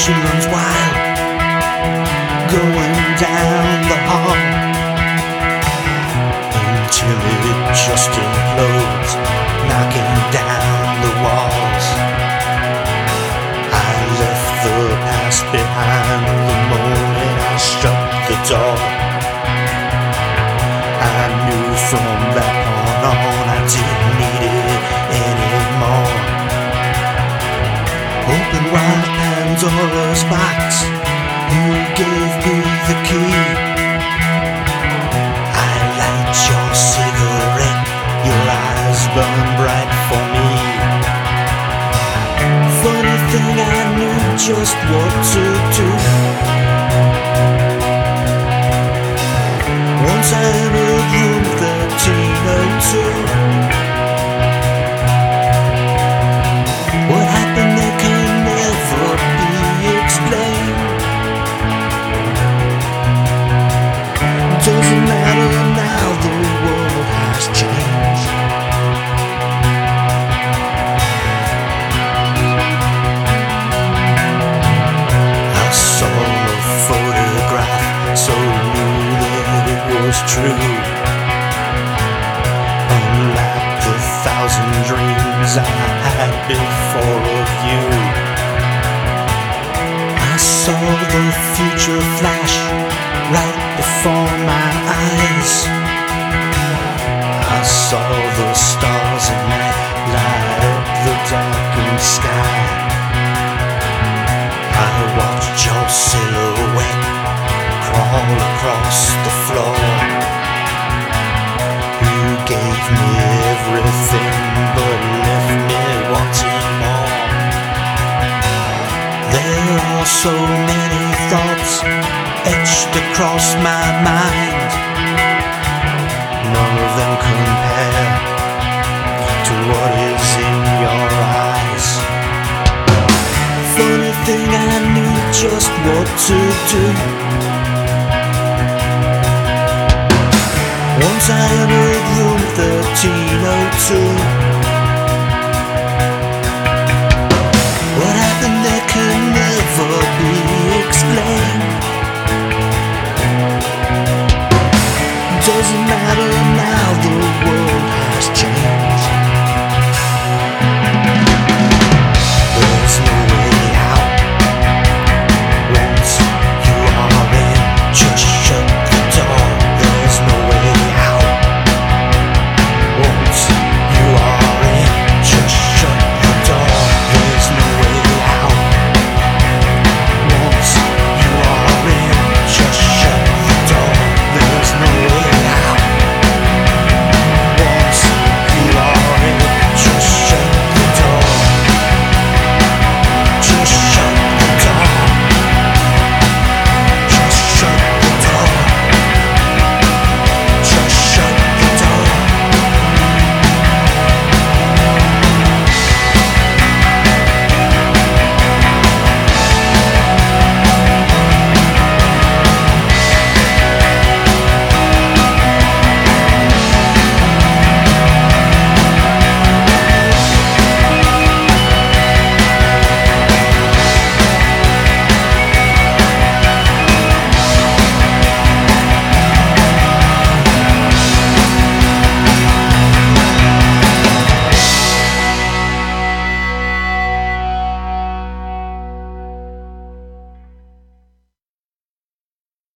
She runs wild, going down the hall, until it just implodes, knocking down the walls. I left the past behind the moment I struck the door. I knew from that point on I didn't need it anymore. Open wide Pandora's box, you gave me the key. I light your cigarette, your eyes burn bright for me. Funny thing, I knew just what to do. Once I entered room 1302. What happened there can never be explained. Doesn't matter now, the world has changed. I saw a photograph, so knew that it was true. Unlike the thousand dreams I had before of you, I saw the future flash right before my eyes. I saw the stars at night light up the darkened sky. I watched your silhouette crawl across the floor. You gave me everything but left me wanting more. There are so many thoughts etched across my mind. None of them compare to what is in your eyes. Funny thing, I knew just what to do. Once I entered room 1302. What happened there can